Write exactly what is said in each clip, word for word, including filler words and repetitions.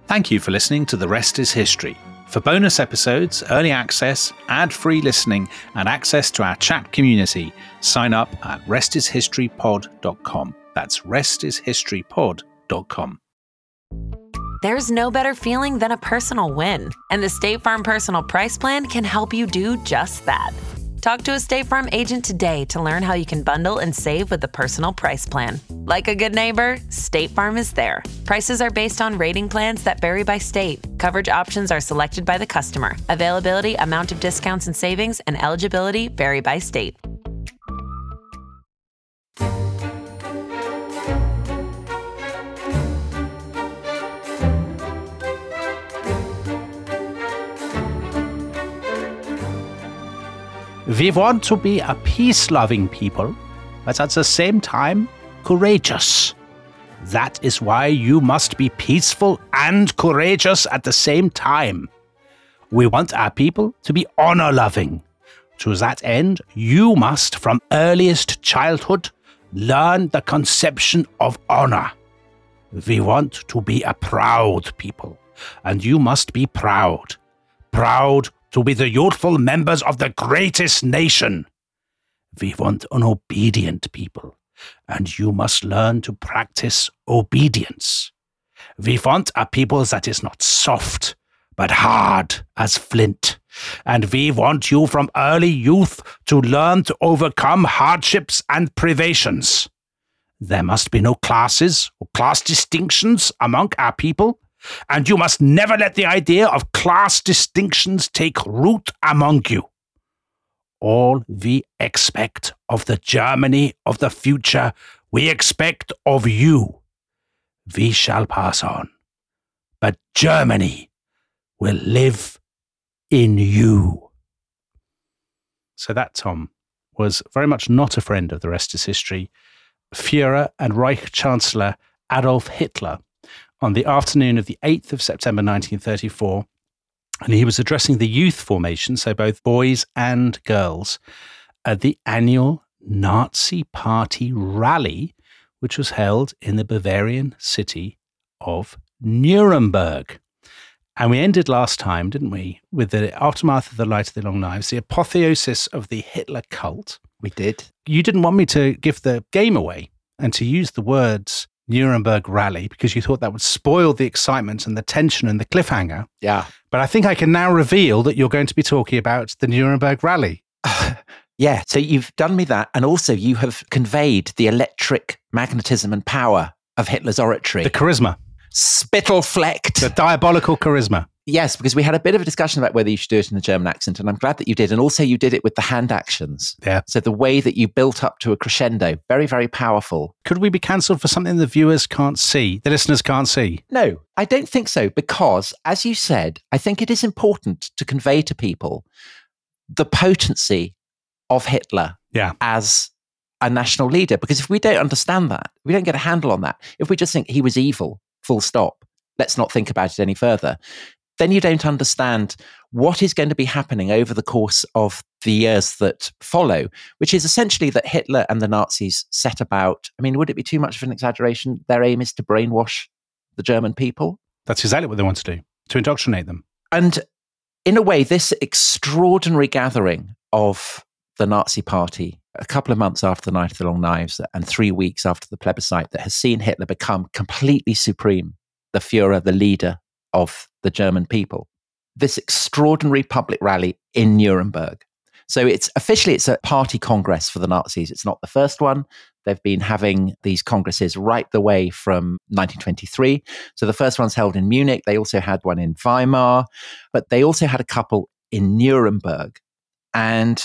Thank you for listening to The Rest is History. For bonus episodes, early access, ad-free listening, and access to our chat community, sign up at rest is history pod dot com. That's rest is history pod dot com. There's no better feeling than a personal win, and the State Farm Personal Price Plan can help you do just that. Talk to a State Farm agent today to learn how you can bundle and save with the Personal Price Plan. Like a good neighbor, State Farm is there. Prices are based on rating plans that vary by state. Coverage options are selected by the customer. Availability, amount of discounts and savings, and eligibility vary by state. We want to be a peace-loving people, but at the same time, courageous. That is why you must be peaceful and courageous at the same time. We want our people to be honor-loving. To that end, you must, from earliest childhood, learn the conception of honor. We want to be a proud people, and you must be proud. Proud to be the youthful members of the greatest nation. We want an obedient people, and you must learn to practice obedience. We want a people that is not soft, but hard as flint. And we want you from early youth to learn to overcome hardships and privations. There must be no classes or class distinctions among our people, and you must never let the idea of class distinctions take root among you. All we expect of the Germany of the future, we expect of you. We shall pass on, but Germany will live in you. So that, Tom, was very much not a friend of The Rest is History. Führer and Reich Chancellor Adolf Hitler, on the afternoon of the eighth of September nineteen thirty-four, and he was addressing the youth formation, so both boys and girls, at the annual Nazi Party rally, which was held in the Bavarian city of Nuremberg. And we ended last time, didn't we, with the aftermath of the Light of the Long Knives, the apotheosis of the Hitler cult. We did. You didn't want me to give the game away and to use the words Nuremberg rally because you thought that would spoil the excitement and the tension and the cliffhanger. Yeah. But I think I can now reveal that you're going to be talking about the Nuremberg rally. Uh, yeah. So you've done me that. And also you have conveyed the electric magnetism and power of Hitler's oratory. The charisma. Spittle-flecked. The diabolical charisma. Yes, because we had a bit of a discussion about whether you should do it in the German accent, and I'm glad that you did. And also you did it with the hand actions. Yeah. So the way that you built up to a crescendo, very, very powerful. Could we be cancelled for something the viewers can't see, the listeners can't see? No, I don't think so, because, as you said, I think it is important to convey to people the potency of Hitler yeah. as a national leader. Because if we don't understand that, we don't get a handle on that, if we just think he was evil, full stop, let's not think about it any further, then you don't understand what is going to be happening over the course of the years that follow, which is essentially that Hitler and the Nazis set about, I mean, would it be too much of an exaggeration? Their aim is to brainwash the German people. That's exactly what they want to do, to indoctrinate them. And in a way, this extraordinary gathering of the Nazi Party, a couple of months after the Night of the Long Knives and three weeks after the plebiscite, that has seen Hitler become completely supreme, the Führer, the leader of the German people. This extraordinary public rally in Nuremberg. So it's officially, it's a party congress for the Nazis. It's not the first one. They've been having these congresses right the way from nineteen twenty-three. So the first one's held in Munich. They also had one in Weimar, but they also had a couple in Nuremberg. And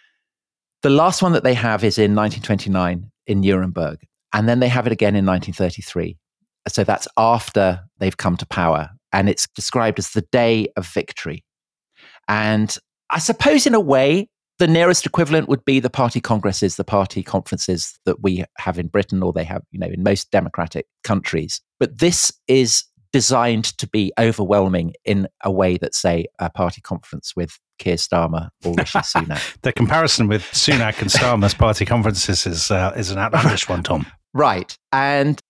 the last one that they have is in nineteen twenty-nine in Nuremberg. And then they have it again in nineteen thirty-three. So that's after they've come to power. And it's described as the day of victory. And I suppose in a way, the nearest equivalent would be the party congresses, the party conferences that we have in Britain, or they have, you know, in most democratic countries. But this is designed to be overwhelming in a way that, say, a party conference with Keir Starmer or Rishi Sunak. The comparison with Sunak and Starmer's party conferences is uh, is an outlandish one, Tom. Right. And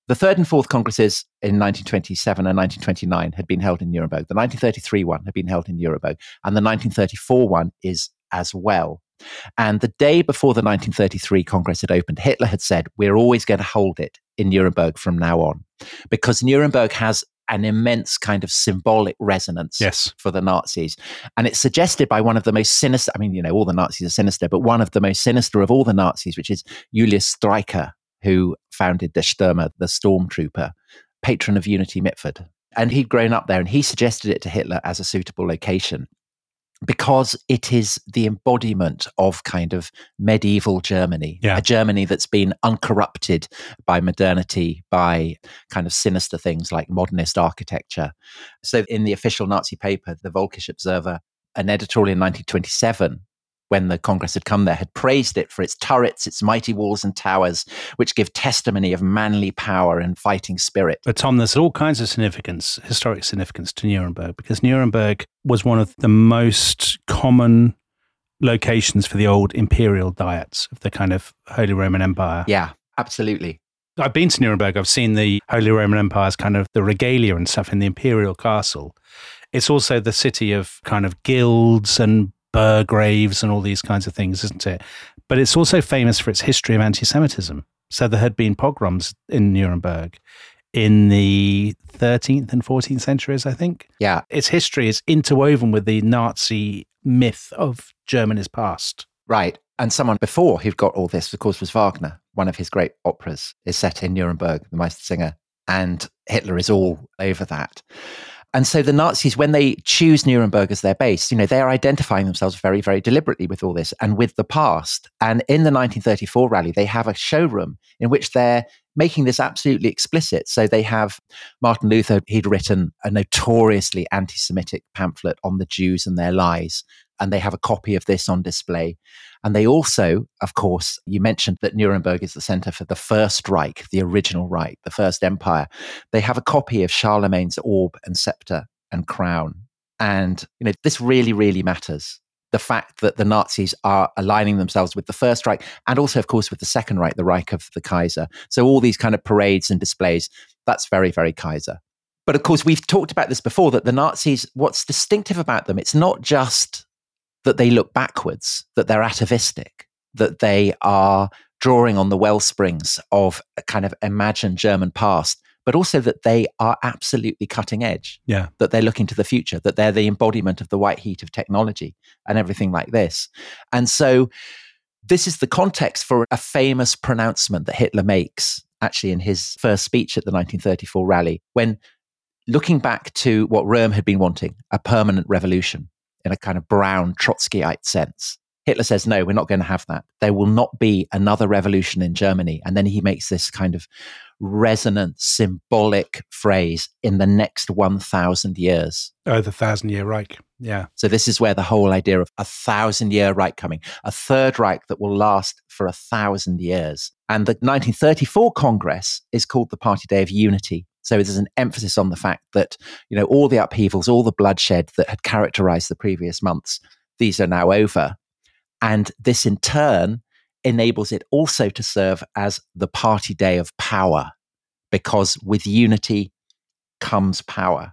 The third and fourth congresses in nineteen twenty-seven and nineteen twenty-nine had been held in Nuremberg. The nineteen thirty-three one had been held in Nuremberg, and the nineteen thirty-four one is as well. And the day before the nineteen thirty-three Congress had opened, Hitler had said, we're always going to hold it in Nuremberg from now on, because Nuremberg has an immense kind of symbolic resonance yes. for the Nazis. And it's suggested by one of the most sinister, I mean, you know, all the Nazis are sinister, but one of the most sinister of all the Nazis, which is Julius Streicher, who founded the Stürmer, the stormtrooper, patron of Unity Mitford. And he'd grown up there, and he suggested it to Hitler as a suitable location because it is the embodiment of kind of medieval Germany, yeah. a Germany that's been uncorrupted by modernity, by kind of sinister things like modernist architecture. So in the official Nazi paper, the Völkische Observer, an editorial in nineteen twenty-seven, when the Congress had come there, had praised it for its turrets, its mighty walls and towers, which give testimony of manly power and fighting spirit. But Tom, there's all kinds of significance, historic significance to Nuremberg, because Nuremberg was one of the most common locations for the old imperial diets of the kind of Holy Roman Empire. Yeah, absolutely. I've been to Nuremberg. I've seen the Holy Roman Empire's kind of the regalia and stuff in the imperial castle. It's also the city of kind of guilds and Burgraves and all these kinds of things, isn't it? But it's also famous for its history of anti-Semitism. So there had been pogroms in Nuremberg in the thirteenth and fourteenth centuries, I think. Yeah. Its history is interwoven with the Nazi myth of Germany's past. Right. And someone before who got all this, of course, was Wagner. One of his great operas is set in Nuremberg, The Meistersinger, and Hitler is all over that. And so the Nazis, when they choose Nuremberg as their base, you know, they are identifying themselves very, very deliberately with all this and with the past. And in the nineteen thirty-four rally, they have a showroom in which they're making this absolutely explicit. So they have Martin Luther, he'd written a notoriously anti-Semitic pamphlet on the Jews and their lies. And they have a copy of this on display. And they also, of course, you mentioned that Nuremberg is the center for the First Reich, the original Reich, the First Empire. They have a copy of Charlemagne's orb and scepter and crown. And, you know, this really, really matters. The fact that the Nazis are aligning themselves with the First Reich and also, of course, with the Second Reich, the Reich of the Kaiser. So all these kind of parades and displays, that's very, very Kaiser. But of course, we've talked about this before, that the Nazis, what's distinctive about them, it's not just that they look backwards, that they're atavistic, that they are drawing on the well springs of a kind of imagined German past, but also that they are absolutely cutting edge, yeah. that they're looking to the future, that they're the embodiment of the white heat of technology and everything like this. And so this is the context for a famous pronouncement that Hitler makes, actually in his first speech at the nineteen thirty-four rally, when looking back to what Röhm had been wanting, a permanent revolution, in a kind of brown Trotskyite sense. Hitler says, no, we're not going to have that. There will not be another revolution in Germany. And then he makes this kind of resonant, symbolic phrase, in the next one thousand years. Oh, the thousand-year Reich. Yeah. So this is where the whole idea of a thousand-year Reich coming, a third Reich that will last for a thousand years. And the nineteen thirty-four Congress is called the Party Day of Unity. So there's an emphasis on the fact that, you know, all the upheavals, all the bloodshed that had characterized the previous months, these are now over. And this in turn enables it also to serve as the party day of power, because with unity comes power.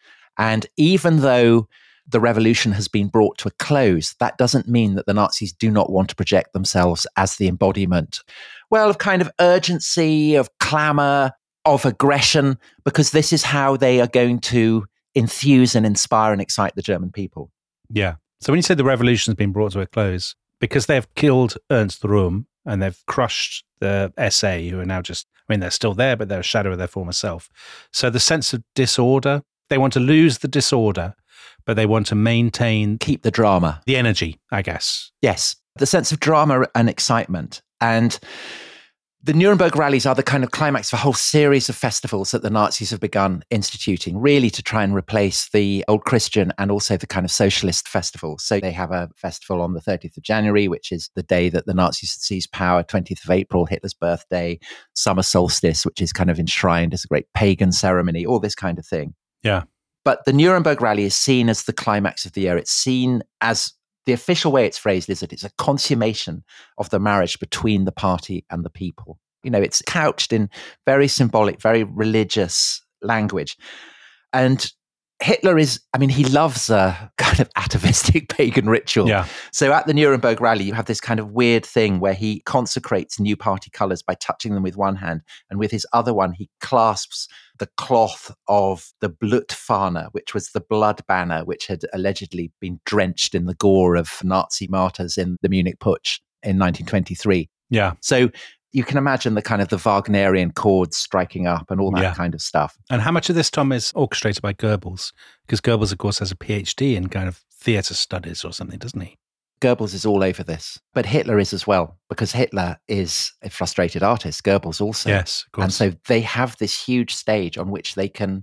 And even though the revolution has been brought to a close, that doesn't mean that the Nazis do not want to project themselves as the embodiment, well, of kind of urgency, of clamor, of aggression, because this is how they are going to enthuse and inspire and excite the German people. Yeah. So when you say the revolution has been brought to a close, because they've killed Ernst Röhm and they've crushed the S A, who are now just, I mean, they're still there, but they're a shadow of their former self. So the sense of disorder, they want to lose the disorder, but they want to maintain... Keep the drama. The energy, I guess. Yes. The sense of drama and excitement. And the Nuremberg rallies are the kind of climax of a whole series of festivals that the Nazis have begun instituting, really to try and replace the old Christian and also the kind of socialist festivals. So they have a festival on the thirtieth of January, which is the day that the Nazis seized power, twentieth of April, Hitler's birthday, summer solstice, which is kind of enshrined as a great pagan ceremony, all this kind of thing. Yeah. But the Nuremberg rally is seen as the climax of the year. It's seen as, the official way it's phrased is that it's a consummation of the marriage between the party and the people. You know, it's couched in very symbolic, very religious language. And Hitler is, I mean, he loves a kind of atavistic pagan ritual. Yeah. So at the Nuremberg rally, you have this kind of weird thing where he consecrates new party colors by touching them with one hand. And with his other one, he clasps the cloth of the Blutfahne, which was the blood banner, which had allegedly been drenched in the gore of Nazi martyrs in the Munich Putsch in nineteen twenty-three. Yeah. So you can imagine the kind of the Wagnerian chords striking up and all that Yeah. kind of stuff. And how much of this, Tom, is orchestrated by Goebbels? Because Goebbels, of course, has a PhD in kind of theatre studies or something, doesn't he? Goebbels is all over this, but Hitler is as well, because Hitler is a frustrated artist. Goebbels also. Yes, of course. And so they have this huge stage on which they can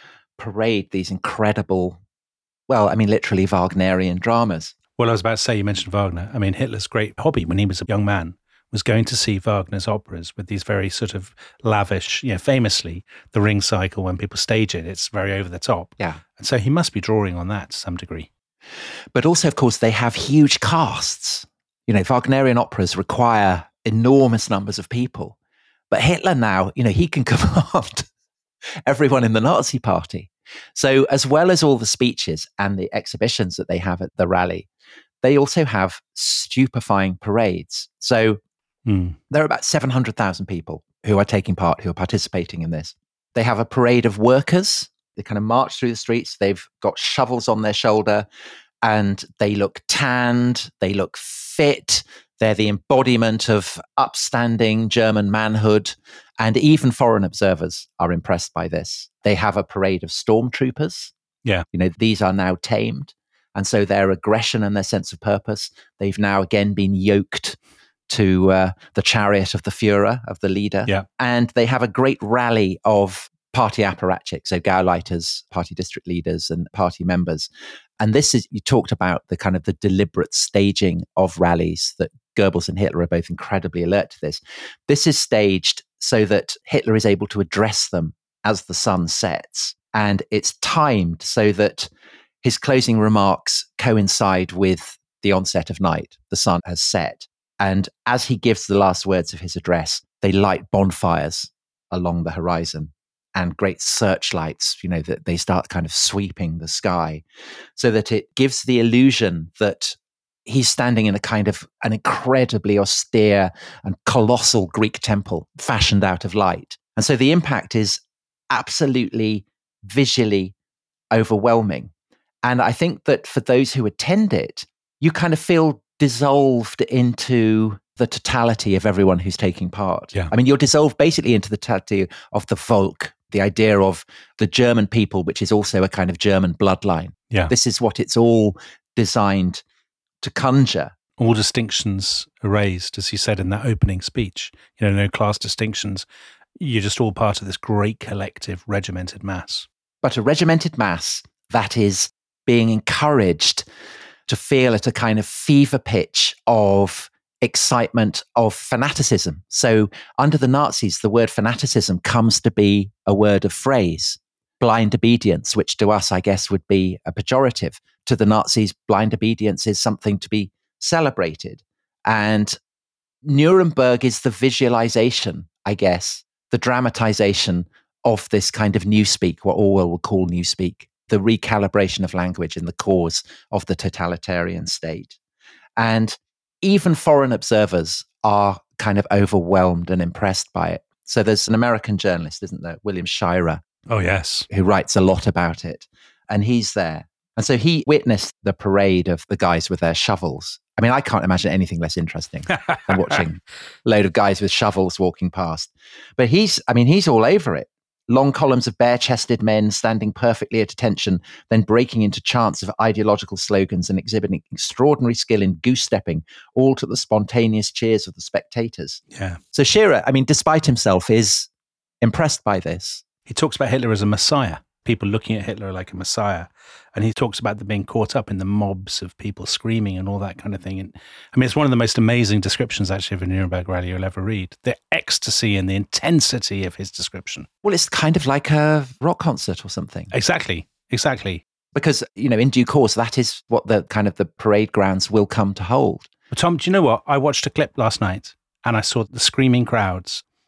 parade these incredible, well, I mean, literally Wagnerian dramas. Well, I was about to say, you mentioned Wagner. I mean, Hitler's great hobby when he was a young man was going to see Wagner's operas with these very sort of lavish, you know, famously, the Ring Cycle, when people stage it, it's very over the top. Yeah. And so he must be drawing on that to some degree. But also, of course, they have huge casts. You know, Wagnerian operas require enormous numbers of people. But Hitler now, you know, he can command everyone in the Nazi party. So as well as all the speeches and the exhibitions that they have at the rally, they also have stupefying parades. So Mm. there are about seven hundred thousand people who are taking part, who are participating in this. They have a parade of workers. They kind of march through the streets. They've got shovels on their shoulder and they look tanned. They look fit. They're the embodiment of upstanding German manhood. And even foreign observers are impressed by this. They have a parade of stormtroopers. Yeah. You know, these are now tamed. And so their aggression and their sense of purpose, they've now again been yoked to uh, the chariot of the Führer, of the leader. Yeah. And they have a great rally of party apparatchiks, so Gauleiters, party district leaders and party members. And this is, you talked about the kind of the deliberate staging of rallies that Goebbels and Hitler are both incredibly alert to this. This is staged so that Hitler is able to address them as the sun sets. And it's timed so that his closing remarks coincide with the onset of night. The sun has set. And as he gives the last words of his address, they light bonfires along the horizon and great searchlights, you know, that they start kind of sweeping the sky so that it gives the illusion that he's standing in a kind of an incredibly austere and colossal Greek temple fashioned out of light. And so the impact is absolutely visually overwhelming. And I think that for those who attend it, you kind of feel dissolved into the totality of everyone who's taking part. Yeah. I mean, you're dissolved basically into the totality of the Volk, the idea of the German people, which is also a kind of German bloodline. Yeah. This is what it's all designed to conjure. All distinctions erased, as he said in that opening speech. You know, no class distinctions. You're just all part of this great collective regimented mass. But a regimented mass that is being encouraged to feel at a kind of fever pitch of excitement, of fanaticism. So under the Nazis, the word fanaticism comes to be a word of phrase. Blind obedience, which to us, I guess, would be a pejorative. To the Nazis, blind obedience is something to be celebrated. And Nuremberg is the visualization, I guess, the dramatization of this kind of newspeak, what Orwell would call newspeak, the recalibration of language in the cause of the totalitarian state. And even foreign observers are kind of overwhelmed and impressed by it. So there's an American journalist, isn't there, William Shirer, Oh, yes. who writes a lot about it. And he's there. And so he witnessed the parade of the guys with their shovels. I mean, I can't imagine anything less interesting than watching a load of guys with shovels walking past. But he's, I mean, he's all over it. Long columns of bare-chested men standing perfectly at attention, then breaking into chants of ideological slogans and exhibiting extraordinary skill in goose-stepping, all to the spontaneous cheers of the spectators. Yeah. So Shirer, I mean, despite himself, is impressed by this. He talks about Hitler as a messiah, people looking at Hitler like a messiah. And he talks about them being caught up in the mobs of people screaming and all that kind of thing. And I mean, it's one of the most amazing descriptions, actually, of a Nuremberg rally you'll ever read. The ecstasy and the intensity of his description. Well, it's kind of like a rock concert or something. Exactly. Exactly. Because, you know, in due course, that is what the kind of the parade grounds will come to hold. But Tom, do you know what? I watched a clip last night and I saw the screaming crowds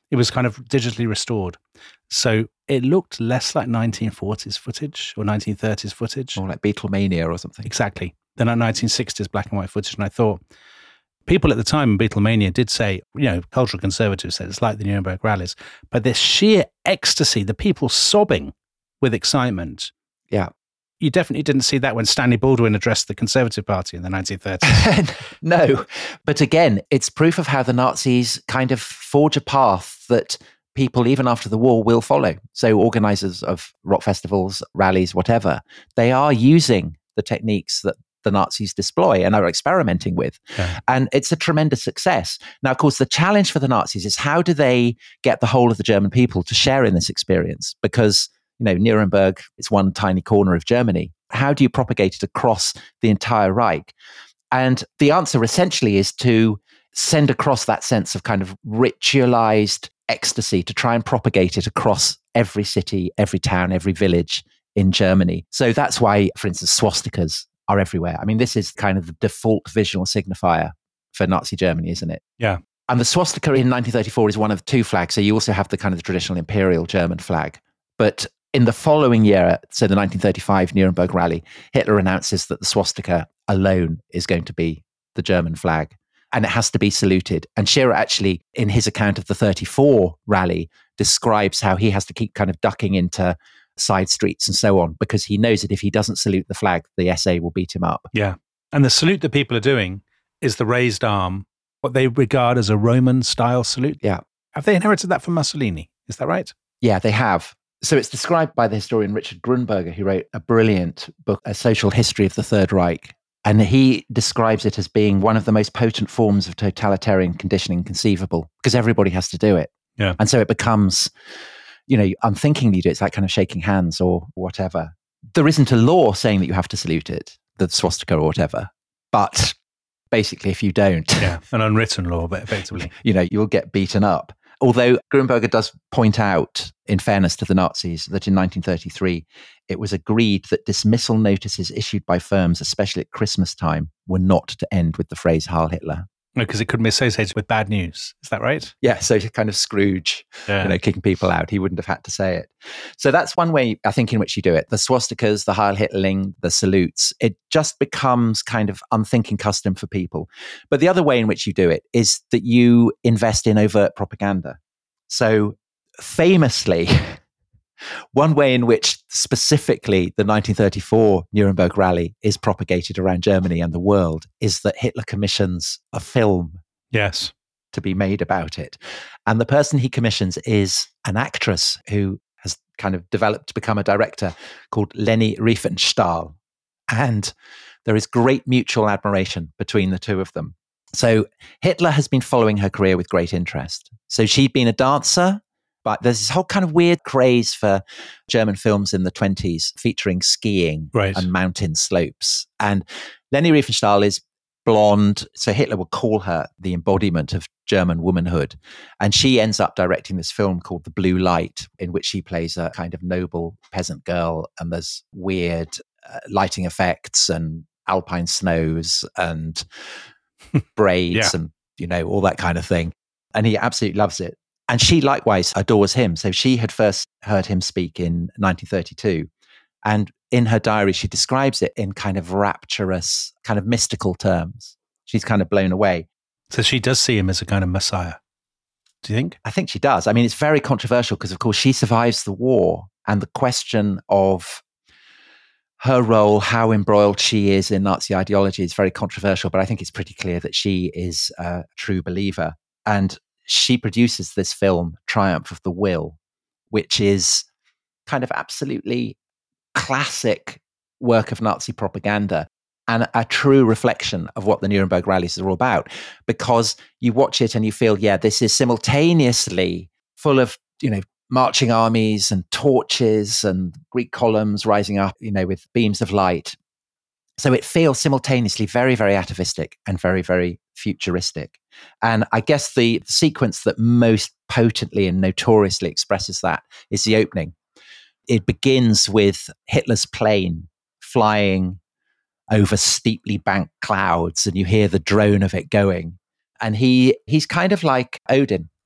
It was kind of digitally restored. So it looked less like nineteen forties footage or nineteen thirties footage. Or like Beatlemania or something. Exactly. Then at nineteen sixties black and white footage. And I thought, people at the time in Beatlemania did say, you know, cultural conservatives said it's like the Nuremberg rallies. But this sheer ecstasy, the people sobbing with excitement. Yeah. You definitely didn't see that when Stanley Baldwin addressed the Conservative Party in the nineteen thirties. No. But again, it's proof of how the Nazis kind of forge a path that people, even after the war, will follow. So organizers of rock festivals, rallies, whatever, they are using the techniques that the Nazis deploy and are experimenting with. Yeah. And it's a tremendous success. Now, of course, the challenge for the Nazis is how do they get the whole of the German people to share in this experience? Because, you know, Nuremberg is one tiny corner of Germany. How do you propagate it across the entire Reich? And the answer essentially is to send across that sense of kind of ritualized ecstasy, to try and propagate it across every city, every town, every village in Germany. So that's why, for instance, swastikas are everywhere. I mean, this is kind of the default visual signifier for Nazi Germany, isn't it? Yeah. And the swastika in nineteen thirty-four is one of two flags. So you also have the kind of the traditional imperial German flag. But in the following year, so the nineteen thirty-five Nuremberg rally, Hitler announces that the swastika alone is going to be the German flag. And it has to be saluted. And Shearer actually, in his account of the thirty-four rally, describes how he has to keep kind of ducking into side streets and so on, because he knows that if he doesn't salute the flag, the S A will beat him up. Yeah. And the salute that people are doing is the raised arm, what they regard as a Roman style salute. Yeah. Have they inherited that from Mussolini? Is that right? Yeah, they have. So it's described by the historian Richard Grunberger, who wrote a brilliant book, A Social History of the Third Reich. And he describes it as being one of the most potent forms of totalitarian conditioning conceivable, because everybody has to do it. Yeah. And so it becomes, you know, unthinkingly you do it. It's like kind of shaking hands or whatever. There isn't a law saying that you have to salute it, the swastika or whatever. But basically, if you don't, yeah, an unwritten law, but effectively, you know, you'll get beaten up. Although Grunberger does point out, in fairness to the Nazis, that in nineteen thirty-three, it was agreed that dismissal notices issued by firms, especially at Christmas time, were not to end with the phrase Heil Hitler. No, because it could be associated with bad news. Is that right? Yeah, so kind of Scrooge, yeah. you know, kicking people out. He wouldn't have had to say it. So that's one way, I think, in which you do it. The swastikas, the Heil Hitlerling, the salutes, it just becomes kind of unthinking custom for people. But the other way in which you do it is that you invest in overt propaganda. So famously, one way in which specifically the nineteen thirty-four Nuremberg rally is propagated around Germany and the world is that Hitler commissions a film yes. to be made about it. And the person he commissions is an actress who has kind of developed to become a director called Leni Riefenstahl. And there is great mutual admiration between the two of them. So Hitler has been following her career with great interest. So she'd been a dancer, but there's this whole kind of weird craze for German films in the twenties featuring skiing right. and mountain slopes. And Leni Riefenstahl is blonde, so Hitler would call her the embodiment of German womanhood. And she ends up directing this film called The Blue Light, in which she plays a kind of noble peasant girl. And there's weird uh, lighting effects and alpine snows and braids yeah. and, you know, all that kind of thing. And he absolutely loves it. And she likewise adores him. So she had first heard him speak in nineteen thirty-two. And in her diary, she describes it in kind of rapturous, kind of mystical terms. She's kind of blown away. So she does see him as a kind of messiah. Do you think? I think she does. I mean, it's very controversial because, of course, she survives the war. And the question of her role, how embroiled she is in Nazi ideology is very controversial. But I think it's pretty clear that she is a true believer. And she produces this film, Triumph of the Will, which is kind of absolutely classic work of Nazi propaganda and a true reflection of what the Nuremberg rallies are all about. Because you watch it and you feel, yeah, this is simultaneously full of, you know, marching armies and torches and Greek columns rising up, you know, with beams of light. So it feels simultaneously very, very atavistic and very, very futuristic. And I guess the sequence that most potently and notoriously expresses that is the opening. It begins with Hitler's plane flying over steeply banked clouds, and you hear the drone of it going. And he he's kind of like Odin.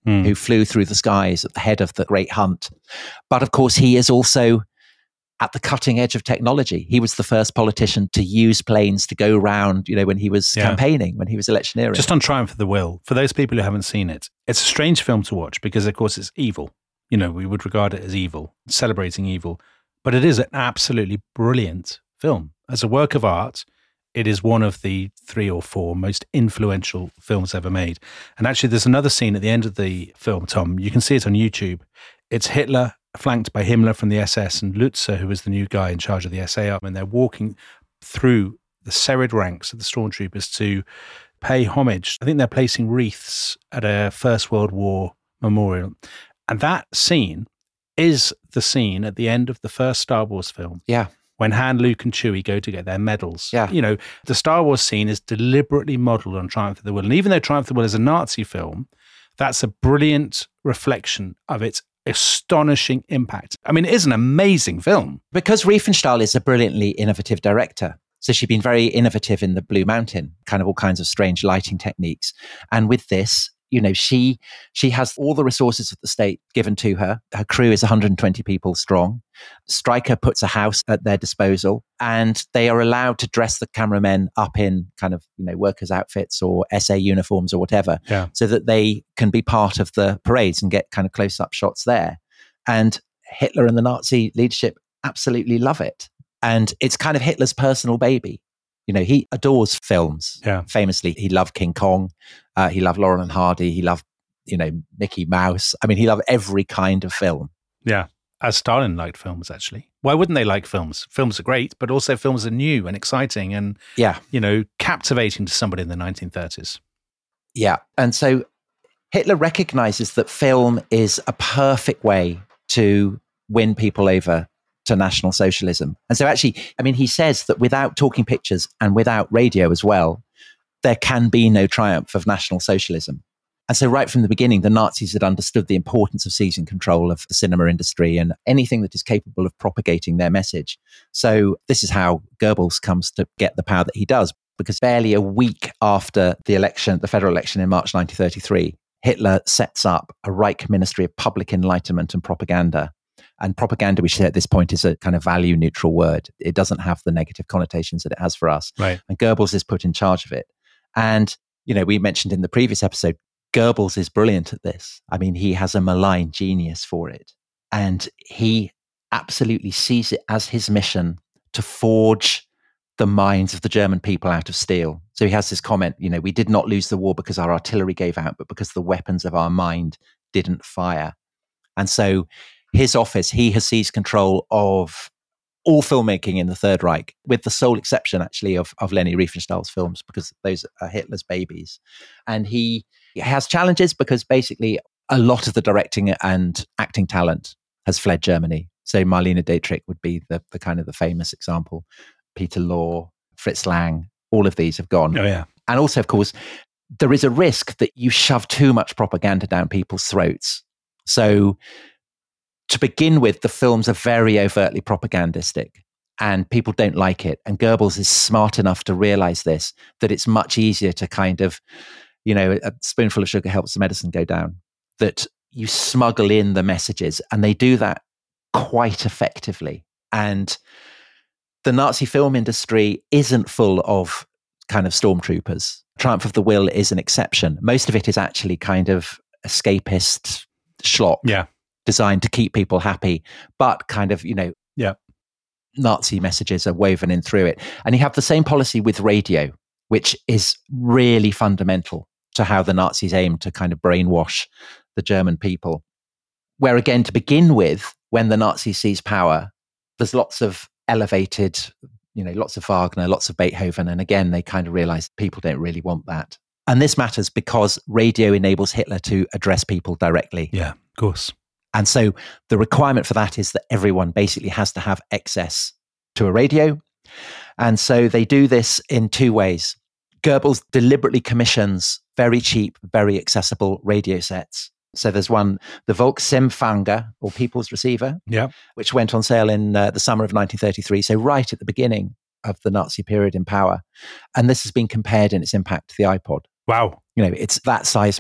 mm. who flew through the skies at the head of the Great Hunt. But of course, he is also at the cutting edge of technology. He was the first politician to use planes to go round, you know, when he was yeah. campaigning, when he was electioneering. Just on Triumph of the Will, for those people who haven't seen it, it's a strange film to watch because, of course, it's evil. You know, we would regard it as evil, celebrating evil. But it is an absolutely brilliant film. As a work of art, it is one of the three or four most influential films ever made. And actually, there's another scene at the end of the film, Tom. You can see it on YouTube. It's Hitler flanked by Himmler from the S S and Lutzer, who was the new guy in charge of the S A, and they're walking through the serried ranks of the stormtroopers to pay homage. I think they're placing wreaths at a First World War memorial. And that scene is the scene at the end of the first Star Wars film. Yeah. When Han, Luke, and Chewie go to get their medals. Yeah. You know, the Star Wars scene is deliberately modeled on Triumph of the Will. And even though Triumph of the Will is a Nazi film, that's a brilliant reflection of its astonishing impact. I mean, it is an amazing film. Because Riefenstahl is a brilliantly innovative director. So she'd been very innovative in the Blue Mountain, kind of all kinds of strange lighting techniques. And with this, you know, she she has all the resources of the state given to her. Her crew is one hundred twenty people strong. Stryker puts a house at their disposal, and they are allowed to dress the cameramen up in kind of, you know, workers' outfits or S A uniforms or whatever, yeah. so that they can be part of the parades and get kind of close-up shots there. And Hitler and the Nazi leadership absolutely love it. And it's kind of Hitler's personal baby. You know, he adores films. Yeah. Famously, he loved King Kong. Uh, he loved Laurel and Hardy. He loved, you know, Mickey Mouse. I mean, he loved every kind of film. Yeah. As Stalin liked films, actually. Why wouldn't they like films? Films are great, but also films are new and exciting and, yeah. you know, captivating to somebody in the nineteen thirties. Yeah. And so Hitler recognizes that film is a perfect way to win people over to National Socialism. And so actually, I mean, he says that without talking pictures and without radio as well, there can be no triumph of National Socialism. And so right from the beginning, the Nazis had understood the importance of seizing control of the cinema industry and anything that is capable of propagating their message. So this is how Goebbels comes to get the power that he does, because barely a week after the election, the federal election in March nineteen thirty-three, Hitler sets up a Reich Ministry of Public Enlightenment and Propaganda. And propaganda, we should say at this point, is a kind of value neutral word. It doesn't have the negative connotations that it has for us. Right. And Goebbels is put in charge of it. And, you know, we mentioned in the previous episode, Goebbels is brilliant at this. I mean, he has a malign genius for it. And he absolutely sees it as his mission to forge the minds of the German people out of steel. So he has this comment, you know, we did not lose the war because our artillery gave out, but because the weapons of our mind didn't fire. And so his office, he has seized control of all filmmaking in the Third Reich, with the sole exception, actually, of, of Leni Riefenstahl's films, because those are Hitler's babies. And he has challenges because basically a lot of the directing and acting talent has fled Germany. So Marlene Dietrich would be the, the kind of the famous example. Peter Law, Fritz Lang, all of these have gone. Oh, yeah. And also, of course, there is a risk that you shove too much propaganda down people's throats. So to begin with, the films are very overtly propagandistic and people don't like it. And Goebbels is smart enough to realize this, that it's much easier to kind of, you know, a spoonful of sugar helps the medicine go down, that you smuggle in the messages, and they do that quite effectively. And the Nazi film industry isn't full of kind of stormtroopers. Triumph of the Will is an exception. Most of it is actually kind of escapist schlock. Yeah. Designed to keep people happy, but kind of, you know, yeah, Nazi messages are woven in through it. And you have the same policy with radio, which is really fundamental to how the Nazis aim to kind of brainwash the German people. Where again, to begin with, when the Nazis seize power, there's lots of elevated, you know, lots of Wagner, lots of Beethoven. And again, they kind of realize people don't really want that. And this matters because radio enables Hitler to address people directly. Yeah, of course. And so the requirement for that is that everyone basically has to have access to a radio. And so they do this in two ways. Goebbels deliberately commissions very cheap, very accessible radio sets. So there's one, the Volksempfänger, or People's Receiver, yeah, which went on sale in uh, the summer of nineteen thirty-three. So right at the beginning of the Nazi period in power. And this has been compared in its impact to the iPod. Wow. You know, it's that seismic.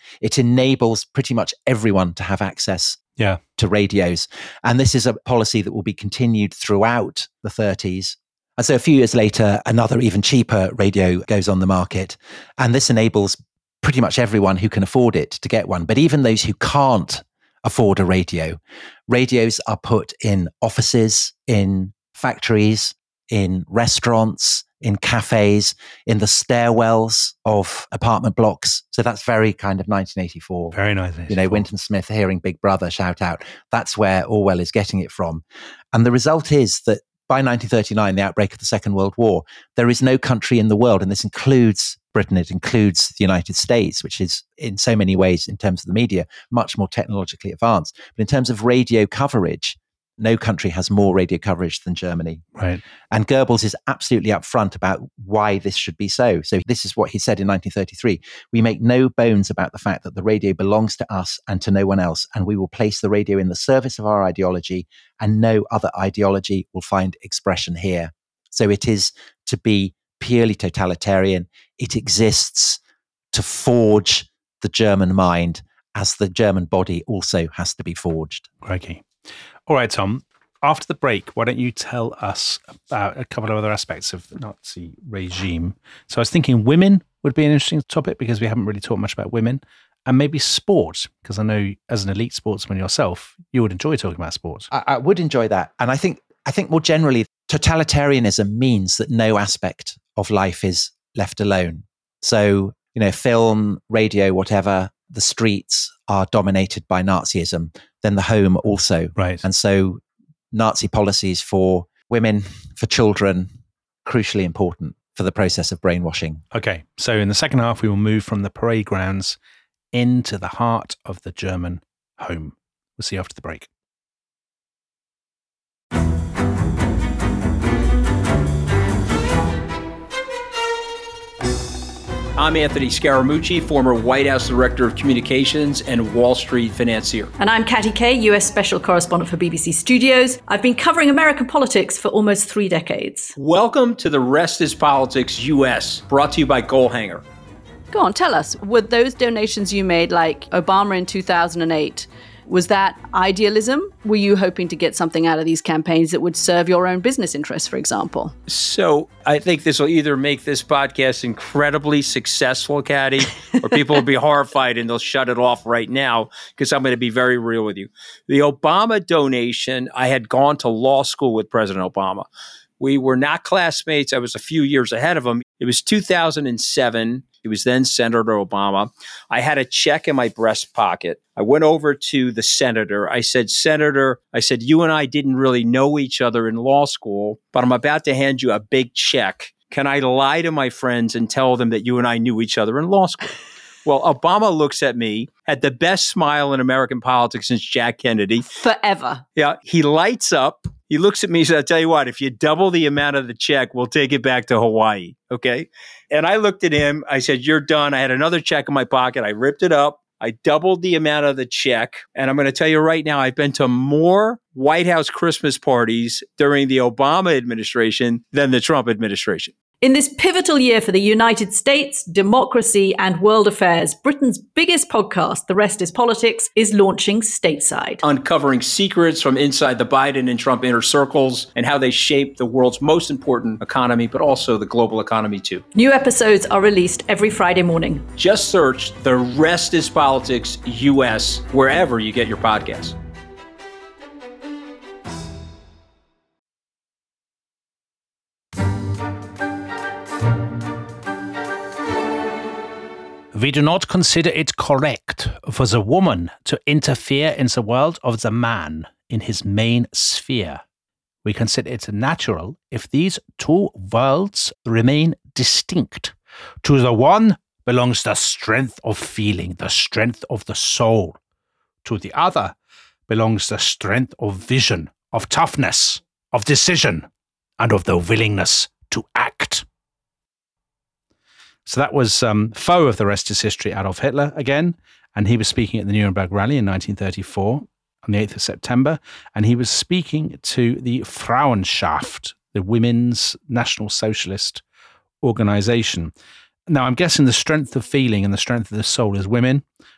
It enables pretty much everyone to have access Yeah. to radios. And this is a policy that will be continued throughout the thirties. And so a few years later, another even cheaper radio goes on the market. And this enables pretty much everyone who can afford it to get one. But even those who can't afford a radio, radios are put in offices, in factories, in restaurants, in cafes, in the stairwells of apartment blocks. So that's very kind of nineteen eighty-four. Very nice. You know, Winton Smith hearing Big Brother shout out. That's where Orwell is getting it from. And the result is that by nineteen thirty-nine, the outbreak of the Second World War, there is no country in the world, and this includes Britain, it includes the United States, which is in so many ways, in terms of the media, much more technologically advanced. But in terms of radio coverage, no country has more radio coverage than Germany. Right. And Goebbels is absolutely upfront about why this should be so. So this is what he said in nineteen thirty-three. We make no bones about the fact that the radio belongs to us and to no one else, and we will place the radio in the service of our ideology, and no other ideology will find expression here. So it is to be purely totalitarian. It exists to forge the German mind, as the German body also has to be forged. Crikey. All right, Tom, after the break, why don't you tell us about a couple of other aspects of the Nazi regime? So I was thinking women would be an interesting topic because we haven't really talked much about women, and maybe sport, because I know as an elite sportsman yourself, you would enjoy talking about sport. I, I would enjoy that. And I think, I think more generally, totalitarianism means that no aspect of life is left alone. So, you know, film, radio, whatever, the streets are dominated by Nazism, then the home also. Right. And so Nazi policies for women, for children, crucially important for the process of brainwashing. Okay. So in the second half, we will move from the parade grounds into the heart of the German home. We'll see you after the break. I'm Anthony Scaramucci, former White House Director of Communications and Wall Street financier. And I'm Katty Kay, U S Special Correspondent for B B C Studios. I've been covering American politics for almost three decades. Welcome to The Rest is Politics U S, brought to you by Goalhanger. Go on, tell us, were those donations you made, like Obama in two thousand eight, was that idealism? Were you hoping to get something out of these campaigns that would serve your own business interests, for example? So I think this will either make this podcast incredibly successful, Katty, or people will be horrified and they'll shut it off right now because I'm going to be very real with you. The Obama donation, I had gone to law school with President Obama. We were not classmates. I was a few years ahead of him. It was two thousand seven. He was then Senator Obama. I had a check in my breast pocket. I went over to the senator. I said, Senator, I said, you and I didn't really know each other in law school, but I'm about to hand you a big check. Can I lie to my friends and tell them that you and I knew each other in law school? Well, Obama looks at me, had the best smile in American politics since Jack Kennedy. Forever. Yeah, he lights up. He looks at me and says, I'll tell you what, if you double the amount of the check, we'll take it back to Hawaii. Okay. And I looked at him. I said, you're done. I had another check in my pocket. I ripped it up. I doubled the amount of the check. And I'm going to tell you right now, I've been to more White House Christmas parties during the Obama administration than the Trump administration. In this pivotal year for the United States, democracy, and world affairs, Britain's biggest podcast, The Rest is Politics, is launching stateside. Uncovering secrets from inside the Biden and Trump inner circles and how they shape the world's most important economy, but also the global economy too. New episodes are released every Friday morning. Just search The Rest is Politics U S wherever you get your podcasts. We do not consider it correct for the woman to interfere in the world of the man in his main sphere. We consider it natural if these two worlds remain distinct. To the one belongs the strength of feeling, the strength of the soul. To the other belongs the strength of vision, of toughness, of decision, and of the willingness to act. So that was um, foe of the rest is history, Adolf Hitler again. And he was speaking at the Nuremberg Rally in nineteen thirty-four on the eighth of September. And he was speaking to the Frauenschaft, the Women's National Socialist Organization. Now, I'm guessing the strength of feeling and the strength of the soul is women.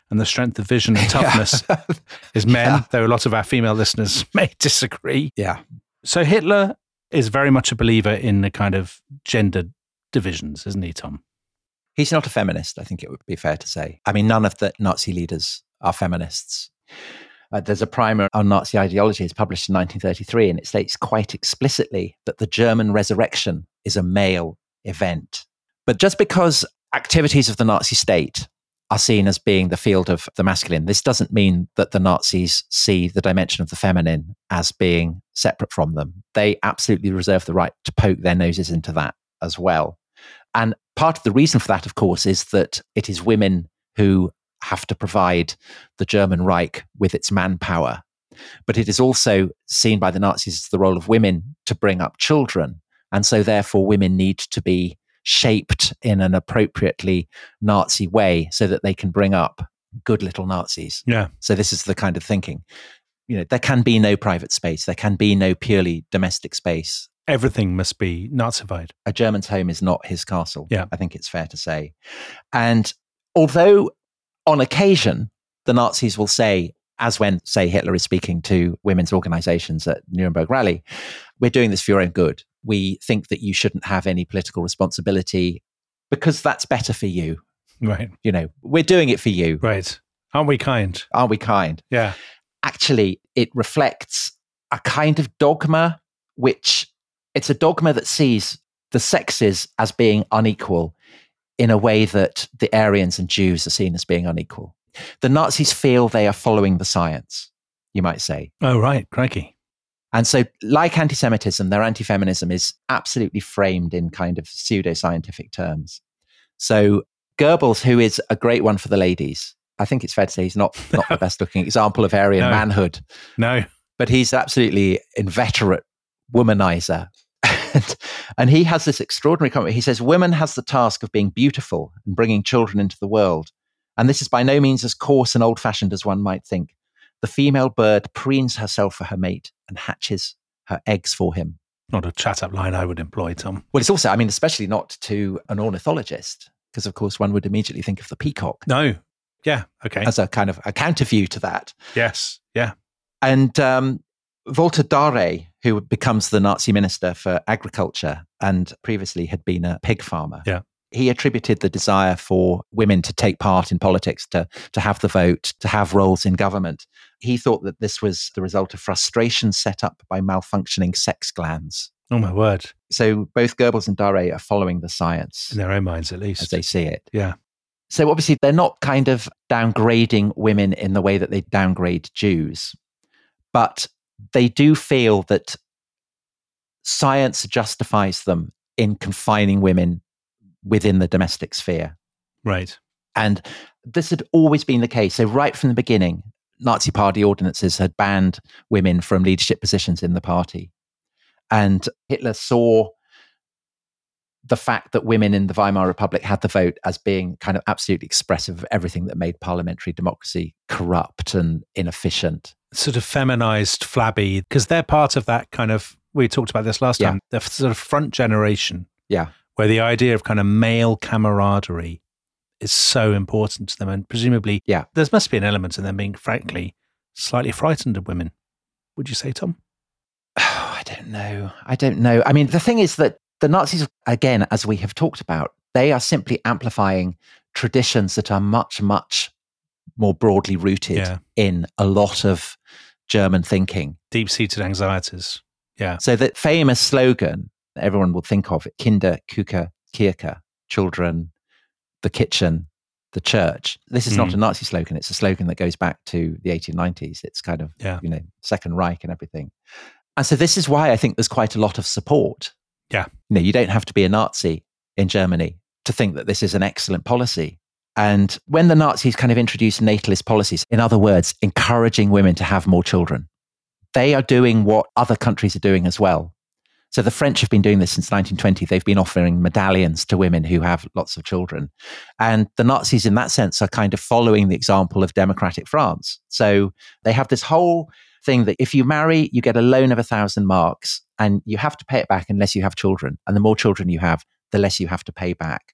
and the strength of vision and toughness is men, Yeah. though a lot of our female listeners may disagree. Yeah. So Hitler is very much a believer in the kind of gender divisions, isn't he, Tom? He's not a feminist, I think it would be fair to say. I mean, none of the Nazi leaders are feminists. Uh, there's a primer on Nazi ideology. It's published in nineteen thirty-three, and it states quite explicitly that the German resurrection is a male event. But just because activities of the Nazi state are seen as being the field of the masculine, this doesn't mean that the Nazis see the dimension of the feminine as being separate from them. They absolutely reserve the right to poke their noses into that as well. And part of the reason for that, of course, is that it is women who have to provide the German Reich with its manpower. But it is also seen by the Nazis as the role of women to bring up children. And so therefore women need to be shaped in an appropriately Nazi way so that they can bring up good little Nazis. Yeah. So this is the kind of thinking. You know, there can be no private space. There can be no purely domestic space. Everything must be Nazified. A German's home is not his castle. Yeah. I think it's fair to say. And although on occasion, the Nazis will say, as when, say, Hitler is speaking to women's organizations at Nuremberg Rally, we're doing this for your own good. We think that you shouldn't have any political responsibility because that's better for you. Right. You know, we're doing it for you. Right. Aren't we kind? Aren't we kind? Yeah. Actually, it reflects a kind of dogma, which it's a dogma that sees the sexes as being unequal in a way that the Aryans and Jews are seen as being unequal. The Nazis feel they are following the science, you might say. Oh, right. Crikey. And so, like anti-Semitism, their anti-feminism is absolutely framed in kind of pseudo-scientific terms. So Goebbels, who is a great one for the ladies, I think it's fair to say he's not, not the best-looking example of Aryan No. manhood, No. but he's absolutely inveterate womanizer. And, and he has this extraordinary comment. He says, women has the task of being beautiful and bringing children into the world. And this is by no means as coarse and old-fashioned as one might think. The female bird preens herself for her mate and hatches her eggs for him. Not a chat-up line I would employ, Tom. Well, it's also, I mean, especially not to an ornithologist, because of course one would immediately think of the peacock No. Yeah. Okay. as a kind of a counter view to that. Yes. Yeah. And um, Walter Darré, who becomes the Nazi minister for agriculture and previously had been a pig farmer. Yeah. He attributed the desire for women to take part in politics, to, to have the vote, to have roles in government. He thought that this was the result of frustration set up by malfunctioning sex glands. Oh, my word. So both Goebbels and Darré are following the science In their own minds, at least. as they see it. Yeah. So obviously they're not kind of downgrading women in the way that they downgrade Jews, but they do feel that science justifies them in confining women within the domestic sphere. Right. And this had always been the case. So right from the beginning, Nazi party ordinances had banned women from leadership positions in the party. And Hitler saw the fact that women in the Weimar Republic had the vote as being kind of absolutely expressive of everything that made parliamentary democracy corrupt and inefficient. Sort of feminized, flabby, because they're part of that kind of, we talked about this last Yeah. time, the sort of front generation Yeah. where the idea of kind of male camaraderie is so important to them. And presumably, Yeah. there must be an element in them being, frankly, slightly frightened of women. Would you say, Tom? Oh, I don't know. I don't know. I mean, the thing is that the Nazis, again, as we have talked about, they are simply amplifying traditions that are much, much more broadly rooted Yeah. in a lot of German thinking. Deep-seated anxieties. Yeah. So that famous slogan everyone will think of, Kinder, Küche, Kirche, children, the kitchen, the church. This is not Mm. a Nazi slogan. It's a slogan that goes back to the eighteen nineties. It's kind of, Yeah. you know, Second Reich and everything. And so this is why I think there's quite a lot of support. Yeah. You know, you don't have to be a Nazi in Germany to think that this is an excellent policy. And when the Nazis kind of introduced natalist policies, in other words, encouraging women to have more children, they are doing what other countries are doing as well. So the French have been doing this since nineteen twenty. They've been offering medallions to women who have lots of children. And the Nazis, in that sense, are kind of following the example of democratic France. So they have this whole thing that if you marry, you get a loan of a thousand marks and you have to pay it back unless you have children. And the more children you have, the less you have to pay back.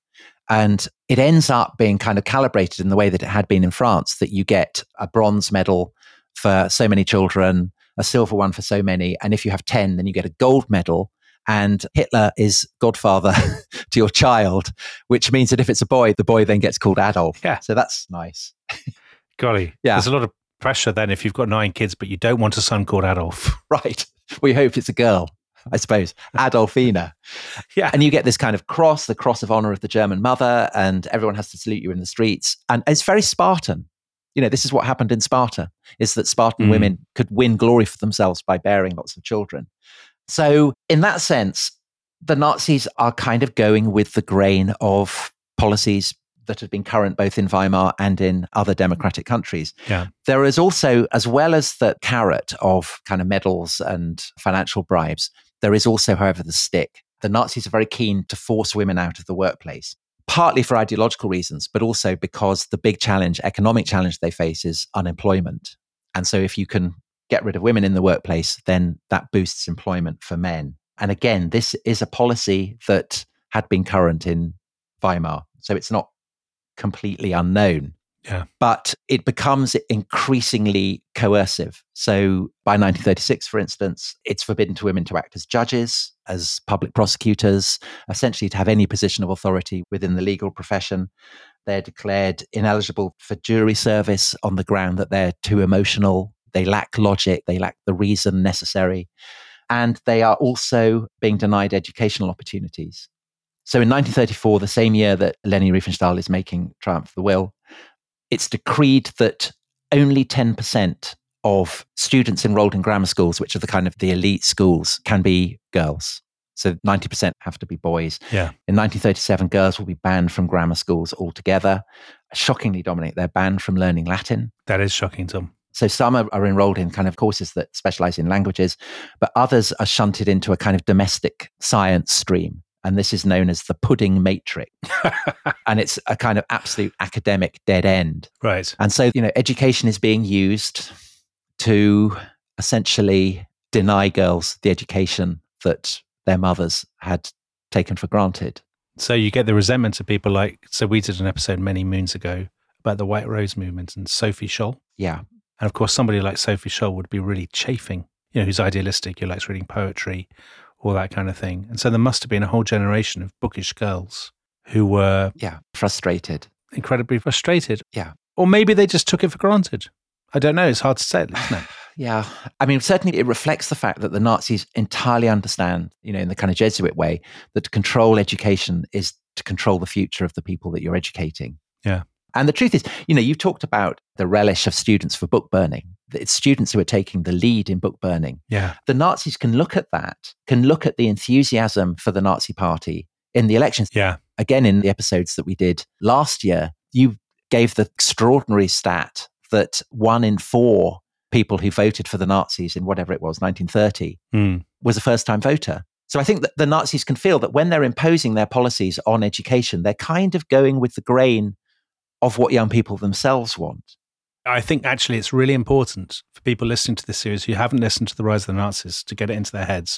And it ends up being kind of calibrated in the way that it had been in France, that you get a bronze medal for so many children, a silver one for so many. And if you have ten, then you get a gold medal. And Hitler is godfather to your child, which means that if it's a boy, the boy then gets called Adolf. Yeah. So that's nice. Golly. Yeah. There's a lot of pressure then if you've got nine kids, but you don't want a son called Adolf. Right. We hope it's a girl, I suppose. Adolfina. Yeah. And you get this kind of cross, the cross of honor of the German mother, and everyone has to salute you in the streets. And it's very Spartan. You know, this is what happened in Sparta, is that Spartan Mm. women could win glory for themselves by bearing lots of children. So in that sense, the Nazis are kind of going with the grain of policies that had been current both in Weimar and in other democratic countries. Yeah. There is also, as well as the carrot of kind of medals and financial bribes, there is also, however, the stick. The Nazis are very keen to force women out of the workplace, partly for ideological reasons, but also because the big challenge, economic challenge they face is unemployment. And so if you can get rid of women in the workplace, then that boosts employment for men. And again, this is a policy that had been current in Weimar. So it's not completely unknown. Yeah. But it becomes increasingly coercive. So by nineteen thirty-six, for instance, it's forbidden to women to act as judges, as public prosecutors, essentially to have any position of authority within the legal profession. They're declared ineligible for jury service on the ground that they're too emotional. They lack logic. They lack the reason necessary. And they are also being denied educational opportunities. So in nineteen thirty-four, the same year that Leni Riefenstahl is making Triumph of the Will, it's decreed that only ten percent of students enrolled in grammar schools, which are the kind of the elite schools, can be girls. So ninety percent have to be boys. Yeah. In nineteen thirty-seven, girls will be banned from grammar schools altogether. Shockingly, Dominic, they're banned from learning Latin. That is shocking, Tom. So some are, are enrolled in kind of courses that specialize in languages, but others are shunted into a kind of domestic science stream. And this is known as the pudding matrix. And it's a kind of absolute academic dead end. Right. And so, you know, education is being used to essentially deny girls the education that their mothers had taken for granted. So you get the resentment of people like, so we did an episode many moons ago about the White Rose movement and Sophie Scholl. Yeah. And of course, somebody like Sophie Scholl would be really chafing, you know, who's idealistic, who likes reading poetry, all that kind of thing. And so there must have been a whole generation of bookish girls who were Yeah. Frustrated. incredibly frustrated. Yeah. Or maybe they just took it for granted. I don't know. It's hard to say, isn't it? Yeah. I mean, certainly it reflects the fact that the Nazis entirely understand, you know, in the kind of Jesuit way, that to control education is to control the future of the people that you're educating. Yeah. And the truth is, you know, you talked about the relish of students for book burning. It's students who are taking the lead in book burning. Yeah. The Nazis can look at that, can look at the enthusiasm for the Nazi Party in the elections. Yeah. Again, in the episodes that we did last year, you gave the extraordinary stat that one in four people who voted for the Nazis in whatever it was, nineteen thirty, Mm. was a first-time voter. So I think that the Nazis can feel that when they're imposing their policies on education, they're kind of going with the grain of what young people themselves want. I think actually it's really important for people listening to this series who haven't listened to The Rise of the Nazis to get it into their heads.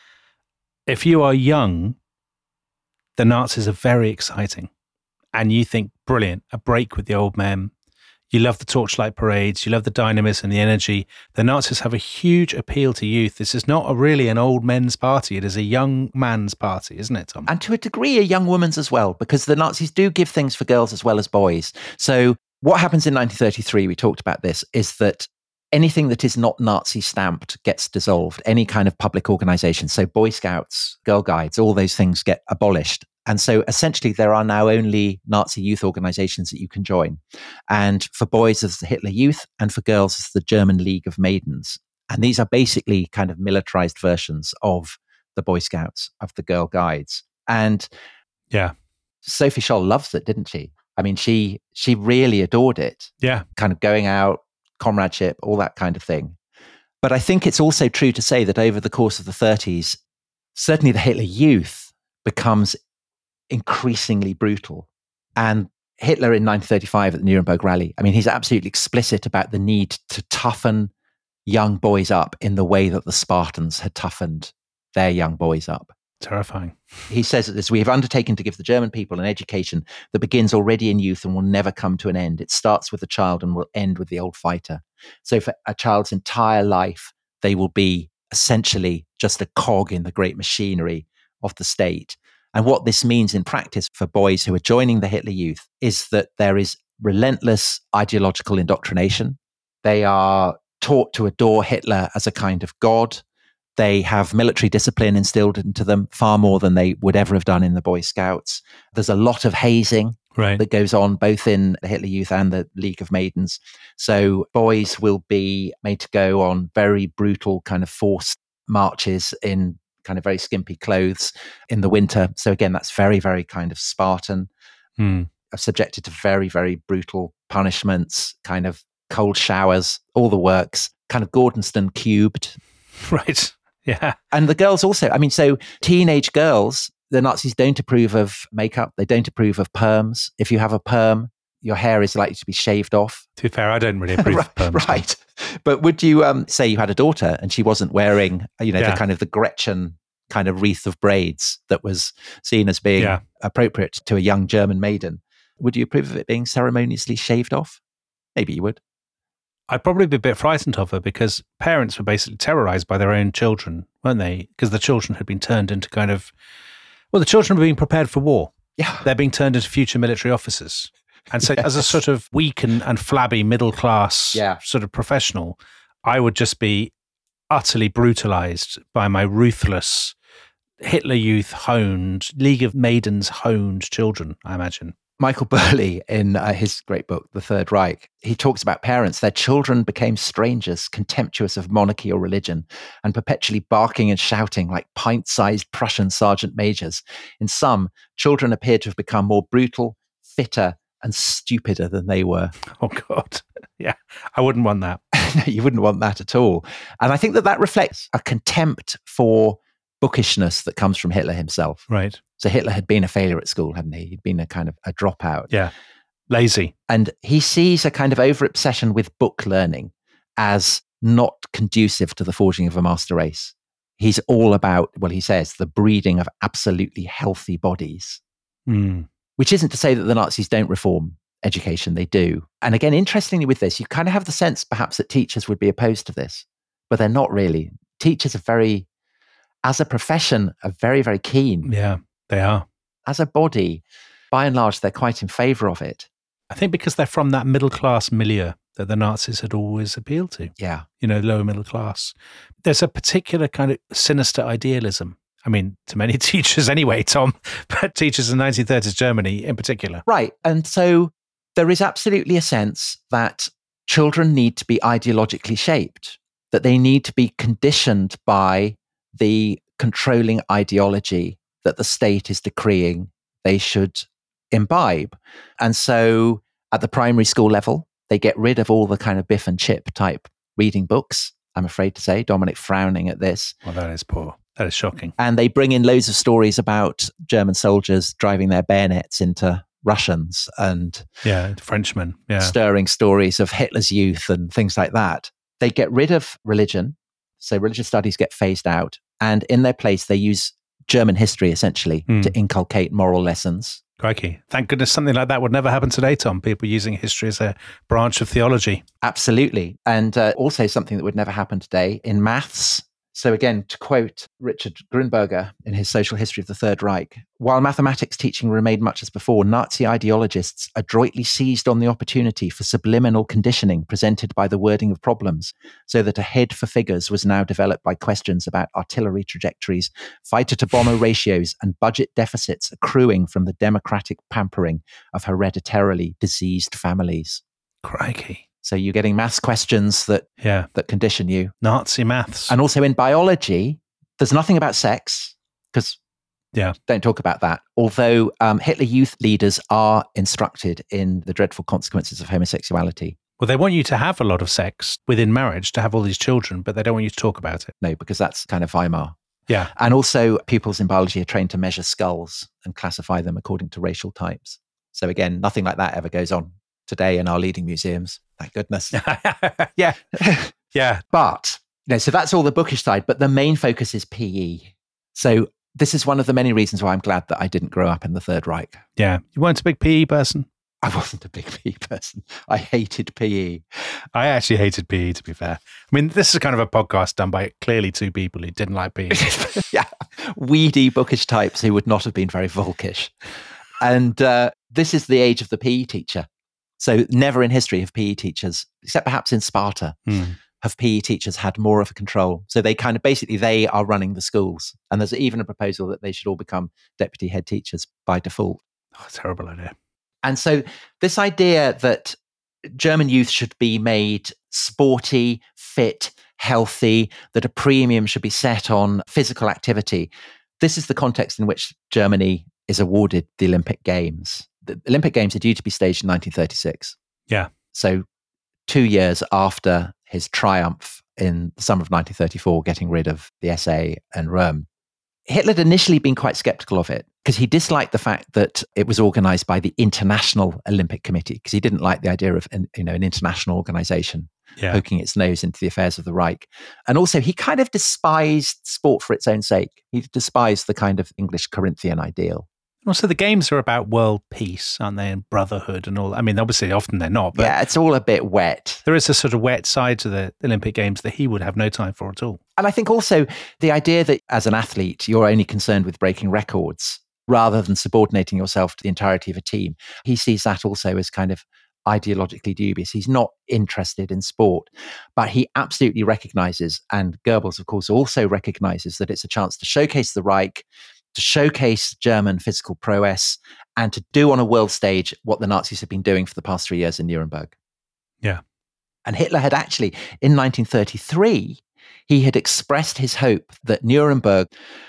If you are young, the Nazis are very exciting. And you think, brilliant, a break with the old men. You love the torchlight parades. You love the dynamism and the energy. The Nazis have a huge appeal to youth. This is not a really an old men's party. It is a young man's party, isn't it, Tom? And to a degree, a young woman's as well, because the Nazis do give things for girls as well as boys. So what happens in nineteen thirty-three, we talked about this, is that anything that is not Nazi stamped gets dissolved. Any kind of public organization. So Boy Scouts, Girl Guides, all those things get abolished. And so essentially there are now only Nazi youth organizations that you can join. And for boys, there's the Hitler Youth, and for girls, it's the German League of Maidens. And these are basically kind of militarized versions of the Boy Scouts, of the Girl Guides. And yeah, Sophie Scholl loves it, didn't she? I mean, she she really adored it. Yeah. Kind of going out, comradeship, all that kind of thing. But I think it's also true to say that over the course of the thirties, certainly the Hitler Youth becomes increasingly brutal. And Hitler in nineteen thirty-five at the Nuremberg Rally, I mean, he's absolutely explicit about the need to toughen young boys up in the way that the Spartans had toughened their young boys up. Terrifying. He says that this, we have undertaken to give the German people an education that begins already in youth and will never come to an end. It starts with the child and will end with the old fighter. So for a child's entire life, they will be essentially just a cog in the great machinery of the state. And what this means in practice for boys who are joining the Hitler Youth is that there is relentless ideological indoctrination. They are taught to adore Hitler as a kind of god. They have military discipline instilled into them far more than they would ever have done in the Boy Scouts. There's a lot of hazing right. that goes on both in the Hitler Youth and the League of Maidens. So boys will be made to go on very brutal kind of forced marches in kind of very skimpy clothes in the winter. So again, that's very, very kind of Spartan. Mm. Subjected to very, very brutal punishments, kind of cold showers, all the works, kind of Gordonston cubed. Right. Yeah. And the girls also, I mean, so teenage girls, the Nazis don't approve of makeup. They don't approve of perms. If you have a perm, your hair is likely to be shaved off. To be fair, I don't really approve of perms. Right. But would you um, say you had a daughter and she wasn't wearing, you know, Yeah. the kind of the Gretchen kind of wreath of braids that was seen as being Yeah. appropriate to a young German maiden? Would you approve of it being ceremoniously shaved off? Maybe you would. I'd probably be a bit frightened of her because parents were basically terrorized by their own children, weren't they? Because the children had been turned into kind of, well, the children were being prepared for war. Yeah. They're being turned into future military officers. And so as a Yes. sort of weak and, and flabby middle class Yeah. sort of professional, I would just be utterly brutalized by my ruthless Hitler Youth honed, League of Maidens honed children, I imagine. Michael Burley, in uh, his great book, The Third Reich, he talks about parents. Their children became strangers, contemptuous of monarchy or religion, and perpetually barking and shouting like pint-sized Prussian sergeant majors. In some, children appeared to have become more brutal, fitter, and stupider than they were. Oh, God. Yeah, I wouldn't want that. No, you wouldn't want that at all. And I think that that reflects a contempt for bookishness that comes from Hitler himself. Right. So Hitler had been a failure at school, hadn't he? He'd been a kind of a dropout. Yeah. Lazy. And he sees a kind of over-obsession with book learning as not conducive to the forging of a master race. He's all about, well, he says, the breeding of absolutely healthy bodies, Mm. which isn't to say that the Nazis don't reform education. They do. And again, interestingly with this, you kind of have the sense perhaps that teachers would be opposed to this, but they're not really. Teachers are very, as a profession, are very, very keen. Yeah, they are. As a body, by and large, they're quite in favor of it. I think because they're from that middle class milieu that the Nazis had always appealed to, Yeah. you know, lower middle class. There's a particular kind of sinister idealism. I mean, to many teachers anyway, Tom, but teachers in nineteen thirties Germany in particular. Right. And so there is absolutely a sense that children need to be ideologically shaped, that they need to be conditioned by the controlling ideology that the state is decreeing they should imbibe. And so at the primary school level, they get rid of all the kind of Biff and Chip type reading books, I'm afraid to say, Dominic frowning at this. Well, that is poor. That is shocking. And they bring in loads of stories about German soldiers driving their bayonets into Russians and Yeah, Frenchmen. Yeah. stirring stories of Hitler's youth and things like that. They get rid of religion. So religious studies get phased out. And in their place, they use German history essentially Mm. to inculcate moral lessons. Crikey. Thank goodness something like that would never happen today, Tom. People using history as a branch of theology. Absolutely. And uh, also something that would never happen today in maths. So again, to quote Richard Grunberger in his Social History of the Third Reich, while mathematics teaching remained much as before, Nazi ideologists adroitly seized on the opportunity for subliminal conditioning presented by the wording of problems, so that a head for figures was now developed by questions about artillery trajectories, fighter-to-bomber ratios, and budget deficits accruing from the democratic pampering of hereditarily diseased families. Crikey. So you're getting maths questions that, Yeah. that condition you. Nazi maths. And also in biology, there's nothing about sex, because Yeah. don't talk about that. Although um, Hitler Youth leaders are instructed in the dreadful consequences of homosexuality. Well, they want you to have a lot of sex within marriage to have all these children, but they don't want you to talk about it. No, because that's kind of Weimar. Yeah. And also pupils in biology are trained to measure skulls and classify them according to racial types. So again, nothing like that ever goes on today in our leading museums. Thank goodness. yeah. Yeah. But, you know, so that's all the bookish side, but the main focus is P E. So this is one of the many reasons why I'm glad that I didn't grow up in the Third Reich. Yeah. You weren't a big P E person? I wasn't a big P E person. I hated P E. I actually hated P E, to be fair. I mean, this is kind of a podcast done by clearly two people who didn't like P E. Yeah. Weedy, bookish types who would not have been very volkish. And uh, this is the age of the P E teacher. So never in history have P E teachers, except perhaps in Sparta, Hmm. have P E teachers had more of a control. So they kind of basically, they are running the schools. And there's even a proposal that they should all become deputy head teachers by default. Oh, terrible idea. And so this idea that German youth should be made sporty, fit, healthy, that a premium should be set on physical activity, this is the context in which Germany is awarded the Olympic Games. The Olympic Games are due to be staged in nineteen thirty-six. Yeah. So two years after his triumph in the summer of nineteen thirty-four, getting rid of the S A and Rome. Hitler had initially been quite skeptical of it because he disliked the fact that it was organized by the International Olympic Committee, because he didn't like the idea of an, you know, an international organization Yeah. poking its nose into the affairs of the Reich. And also he kind of despised sport for its own sake. He despised the kind of English Corinthian ideal. Also, the games are about world peace, aren't they? And brotherhood and all. I mean, obviously, often they're not, but Yeah, it's all a bit wet. there is a sort of wet side to the Olympic Games that he would have no time for at all. And I think also the idea that as an athlete, you're only concerned with breaking records rather than subordinating yourself to the entirety of a team. He sees that also as kind of ideologically dubious. He's not interested in sport, but he absolutely recognizes, and Goebbels, of course, also recognizes that it's a chance to showcase the Reich, to showcase German physical prowess, and to do on a world stage what the Nazis have been doing for the past three years in Nuremberg. Yeah. And Hitler had actually, in nineteen thirty-three, he had expressed his hope that Nuremberg,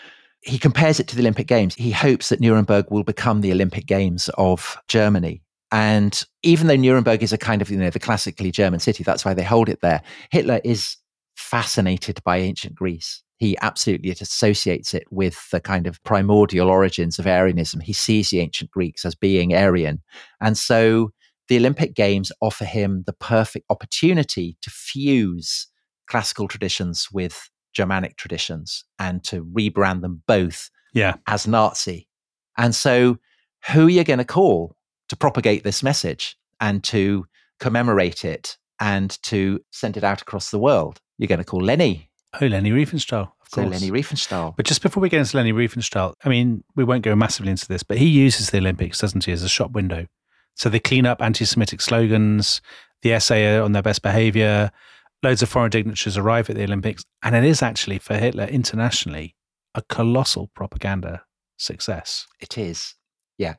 he compares it to the Olympic Games. He hopes that Nuremberg will become the Olympic Games of Germany. And even though Nuremberg is a kind of, you know, the classically German city, that's why they hold it there, Hitler is fascinated by ancient Greece. He absolutely associates it with the kind of primordial origins of Aryanism. He sees the ancient Greeks as being Aryan. And so the Olympic Games offer him the perfect opportunity to fuse classical traditions with Germanic traditions and to rebrand them both Yeah. as Nazi. And so who are you going to call to propagate this message and to commemorate it and to send it out across the world? You're going to call Leni. Oh, Leni Riefenstahl, of So course. Leni Riefenstahl. But just before we get into Leni Riefenstahl, I mean, we won't go massively into this, but he uses the Olympics, doesn't he, as a shop window. So they clean up anti-Semitic slogans, the S A are on their best behavior, loads of foreign dignitaries arrive at the Olympics, and it is actually, for Hitler internationally, a colossal propaganda success. It is. Yeah.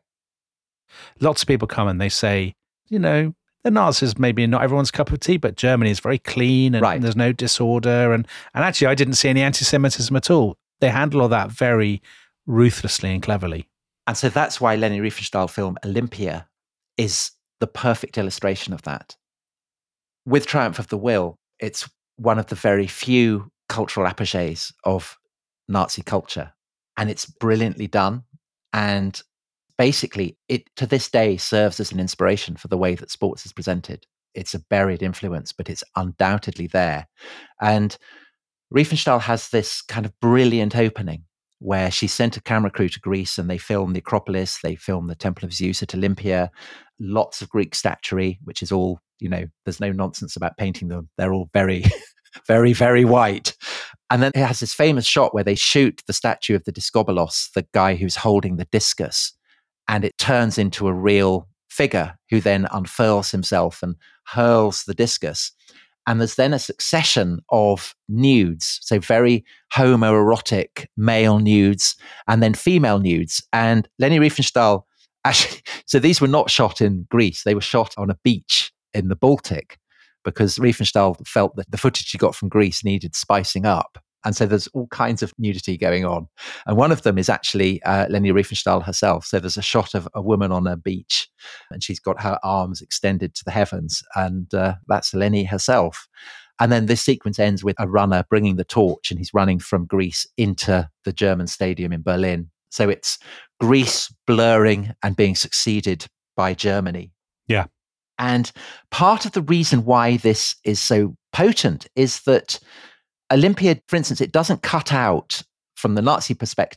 Lots of people come and they say, you know, the Nazis maybe not everyone's cup of tea, but Germany is very clean and Right. there's no disorder. And, and actually, I didn't see any anti-Semitism at all. They handle all that very ruthlessly and cleverly. And so that's why Leni Riefenstahl film Olympia is the perfect illustration of that. With Triumph of the Will, it's one of the very few cultural apogees of Nazi culture. And it's brilliantly done. And basically, it to this day serves as an inspiration for the way that sports is presented. It's a buried influence, but it's undoubtedly there. And Riefenstahl has this kind of brilliant opening where she sent a camera crew to Greece and they film the Acropolis, they film the Temple of Zeus at Olympia, lots of Greek statuary, which is all, you know, there's no nonsense about painting them. They're all very, very, very white. And then it has this famous shot where they shoot the statue of the Discobolos, the guy who's holding the discus, and it turns into a real figure who then unfurls himself and hurls the discus. And there's then a succession of nudes, so very homoerotic male nudes and then female nudes. And Leni Riefenstahl, actually, so these were not shot in Greece. They were shot on a beach in the Baltic because Riefenstahl felt that the footage she got from Greece needed spicing up. And so there's all kinds of nudity going on. And one of them is actually uh, Leni Riefenstahl herself. So there's a shot of a woman on a beach and she's got her arms extended to the heavens. And uh, that's Leni herself. And then this sequence ends with a runner bringing the torch and he's running from Greece into the German stadium in Berlin. So it's Greece blurring and being succeeded by Germany. Yeah. And part of the reason why this is so potent is that Olympia, for instance, it doesn't cut out from the Nazi perspective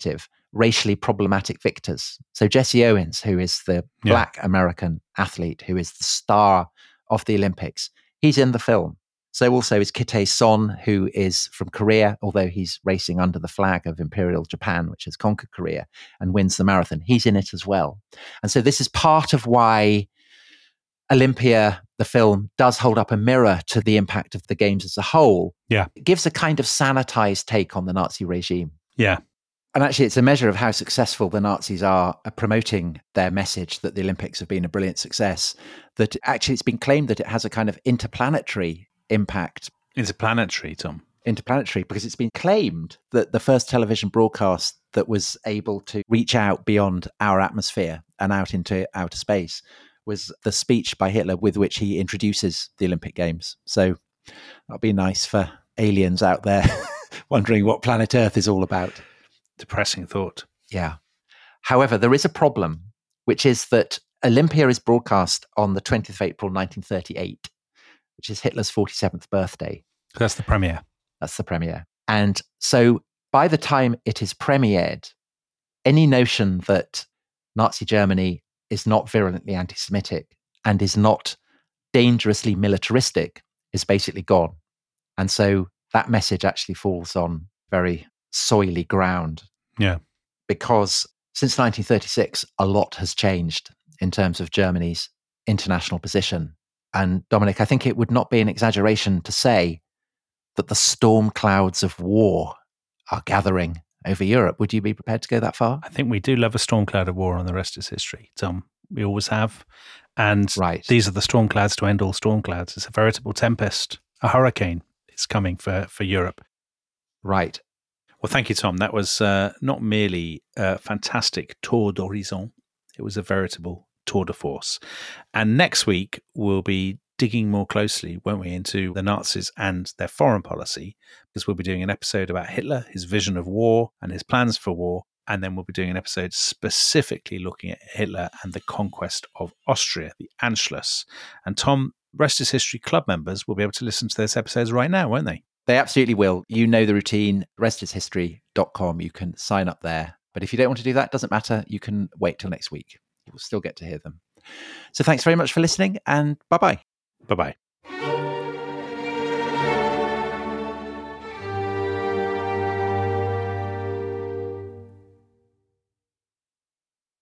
racially problematic victors. So Jesse Owens, who is the Yeah. black American athlete, who is the star of the Olympics, he's in the film. So also is Kitae Son, who is from Korea, although he's racing under the flag of Imperial Japan, which has conquered Korea and wins the marathon. He's in it as well. And so this is part of why Olympia, the film, does hold up a mirror to the impact of the games as a whole. Yeah. It gives a kind of sanitized take on the Nazi regime. Yeah. And actually, it's a measure of how successful the Nazis are at promoting their message that the Olympics have been a brilliant success, that actually it's been claimed that it has a kind of interplanetary impact. Interplanetary, Tom. Interplanetary, because it's been claimed that the first television broadcast that was able to reach out beyond our atmosphere and out into outer space was the speech by Hitler with which he introduces the Olympic Games. So that'll be nice for aliens out there wondering what planet Earth is all about. Depressing thought. Yeah. However, there is a problem, which is that Olympia is broadcast on the twentieth of April, nineteen thirty-eight, which is Hitler's forty-seventh birthday. That's the premiere. That's the premiere. And so by the time it is premiered, any notion that Nazi Germany is not virulently anti-Semitic and is not dangerously militaristic is basically gone. And so that message actually falls on very soily ground. Yeah. Because since nineteen thirty-six, a lot has changed in terms of Germany's international position. And Dominic, I think it would not be an exaggeration to say that the storm clouds of war are gathering over Europe. Would you be prepared to go that far? I think we do love a storm cloud of war, on the rest is history, Tom. We always have. And right. These are the storm clouds to end all storm clouds. It's a veritable tempest, a hurricane is coming for, for Europe. Right. Well, thank you, Tom. That was uh, not merely a fantastic tour d'horizon. It was a veritable tour de force. And next week, we'll be digging more closely, won't we, into the Nazis and their foreign policy, because we'll be doing an episode about Hitler, his vision of war and his plans for war. And then we'll be doing an episode specifically looking at Hitler and the conquest of Austria, the Anschluss. And Tom, Rest is History Club members will be able to listen to those episodes right now, won't they? They absolutely will. You know the routine, rest is history dot com. You can sign up there. But if you don't want to do that, doesn't matter. You can wait till next week. You'll still get to hear them. So thanks very much for listening, and bye-bye. Bye-bye.